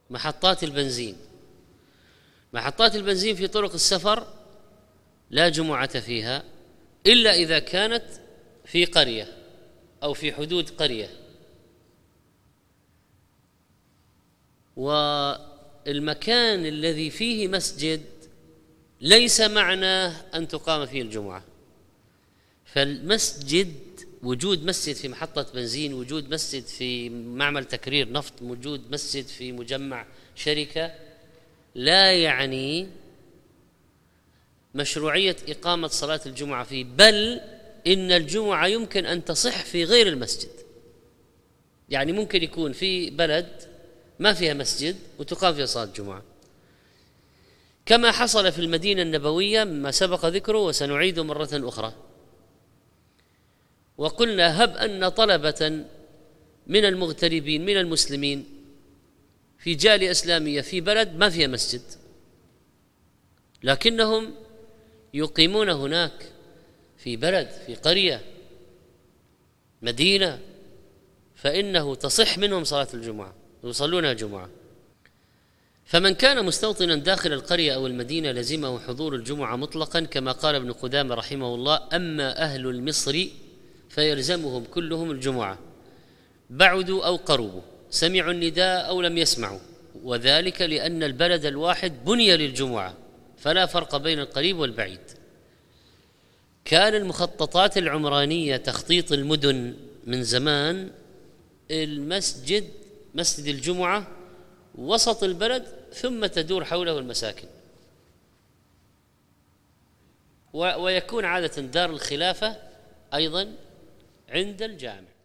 محطات البنزين. محطات البنزين في طرق السفر لا جمعة فيها إلا إذا كانت في قرية أو في حدود قرية، والمكان الذي فيه مسجد ليس معناه أن تقام فيه الجمعة. فالمسجد، وجود مسجد في محطة بنزين، وجود مسجد في معمل تكرير نفط، وجود مسجد في مجمع شركة، لا يعني مشروعية إقامة صلاة الجمعة فيه، بل إن الجمعة يمكن أن تصح في غير المسجد. يعني ممكن يكون في بلد ما فيها مسجد وتقام فيها صلاة الجمعة، كما حصل في المدينة النبوية ما سبق ذكره وسنعيده مرة أخرى. وقلنا هب أن طلبة من المغتربين من المسلمين في جالية إسلامية في بلد ما فيها مسجد، لكنهم يقيمون هناك في بلد، في قرية، مدينة، فإنه تصح منهم صلاة الجمعة ويصلون الجمعة. فمن كان مستوطنا داخل القرية أو المدينة لزمه حضور الجمعة مطلقا، كما قال ابن قدامة رحمه الله: أما أهل المصر فيلزمهم كلهم الجمعة، بعدوا أو قربوا، سمعوا النداء أو لم يسمعوا، وذلك لأن البلد الواحد بني للجمعة، فلا فرق بين القريب والبعيد. كان المخططات العمرانية تخطيط المدن من زمان المسجد، مسجد الجمعة وسط البلد، ثم تدور حوله المساكن، ويكون عادة دار الخلافة أيضا عند الجامع.